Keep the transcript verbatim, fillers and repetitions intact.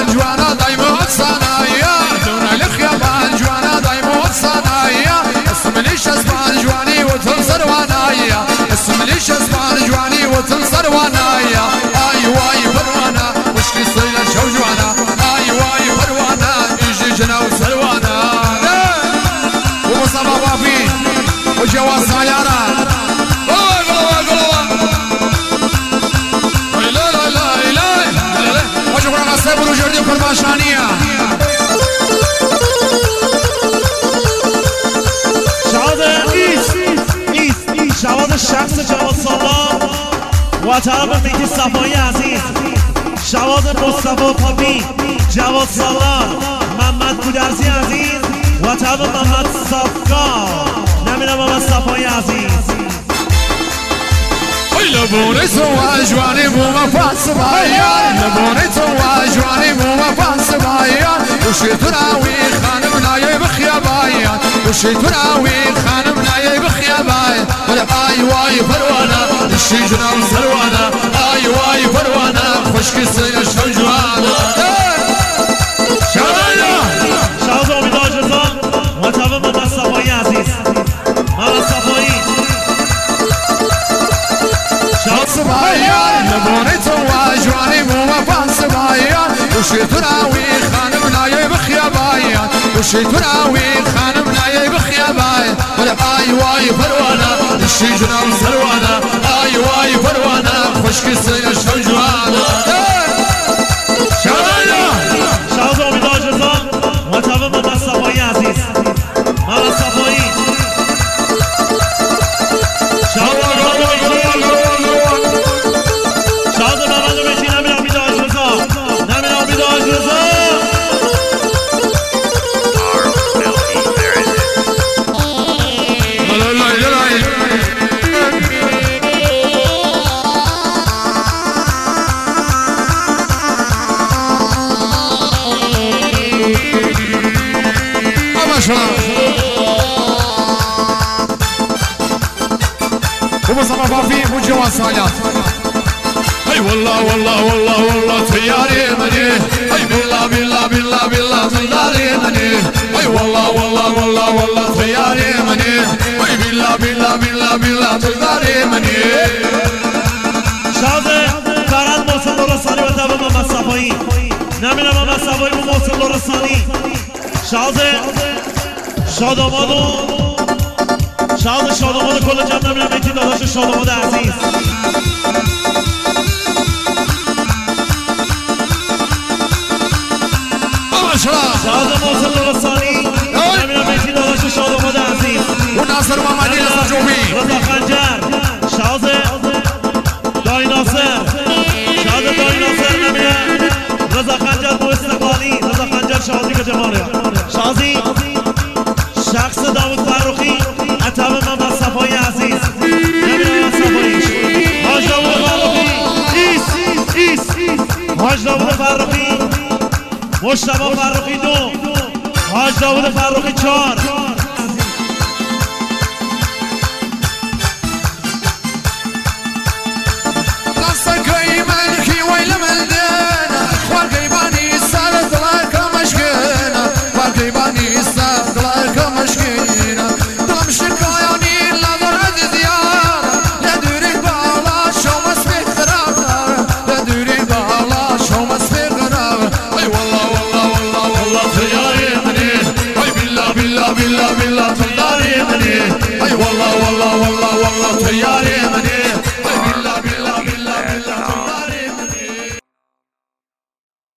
جوانا دايما صنايا دونا الخيابان جوانا دايما صنايا اسم ليش اسبان جواني وتنصر وانايا اسم ليش اسبان جواني وتنصر وانايا اي واي فروانا وش يصير شو جوانا اي واي فروانا يجي جنا وسلوانا ومصطفى وافي وجواز سيارة وشكرا للسيب والجردي وكربان شانية شعاد إيس إيس إيس شعاد الشخص جواد صلاح وطرف مهدی صفایی عزیز شعاد مصطفى پاپی جواد صلاح محمد گودرزی عزیز و طرف محمد صفگار نمیرم محمد صفایی عزیز لبوني سوا جواني مو مفاس بايا لبوني سوا جواني مو مفاس بايا وشي تراوي خانم نايب خيابايا وشي تراوي خانم نايب خيابايا ولا اي واي فروانا الشجرة وسلوانا اي واي فروانا خشكي سيا شو جوانا شايا شاوز امید آجرزان و طبع محمد صفایی عزیز محمد صفایی صبايا لبوني توا جواني مو مفان صبايا وشي تراوي خانم نايب خيابايا وشي تراوي خانم نايب خيابايا ولا اي واي فروانا الشجرة وسلوانا اي واي فروانا خشكي سيا شو جوانا شايا شاوز امید آجرزان و طبع محمد صفایی عزیز محمد صفایی شاوز ومصطفى فافي وجواز سالات اي والله والله والله والله تياري مني اي بالله بالله بالله بالله تياري مني اي والله والله والله والله تياري مني اي بالله بالله بالله بالله تياري مني شازه فراد موصل رسانی و تابع محمد صفایی نمیرم محمد صفایی و موصل رسانی شازه شادامادو شاد شاداماد کل جمع نمیرم ایتی داداش شاداماد عزیز شاد موصل رسانی نمیرم ایتی داداش شاداماد عزیز و ناصر محمدی ناصر جوبی رضا خنجر شاد دای ناصر شاد دای ناصر نمیرم رضا خنجر بو استقلالی رضا خنجر شازی که جماله شازی شخص داود فروخی اتابع محمد صفایی عزیز نمیرم محمد صفایی حاج داود فروخی ایس ایس حاج داود فروخی مجتبی فروخی دو حاج داود فروخی چهار قصكي ملكي ويل ملدنا والقيباني سالت لك مشكينا والقيباني سالت لك مشكينا طلب شكاياني لا ضرد ديارة لا دوري بالا شو مسبي خرابة لا دوري بالا شو مسبي خرابة اي والله والله والله والله تياري مني اي بالله بالله بالله بالله تياري مني اي والله والله والله والله تياري مني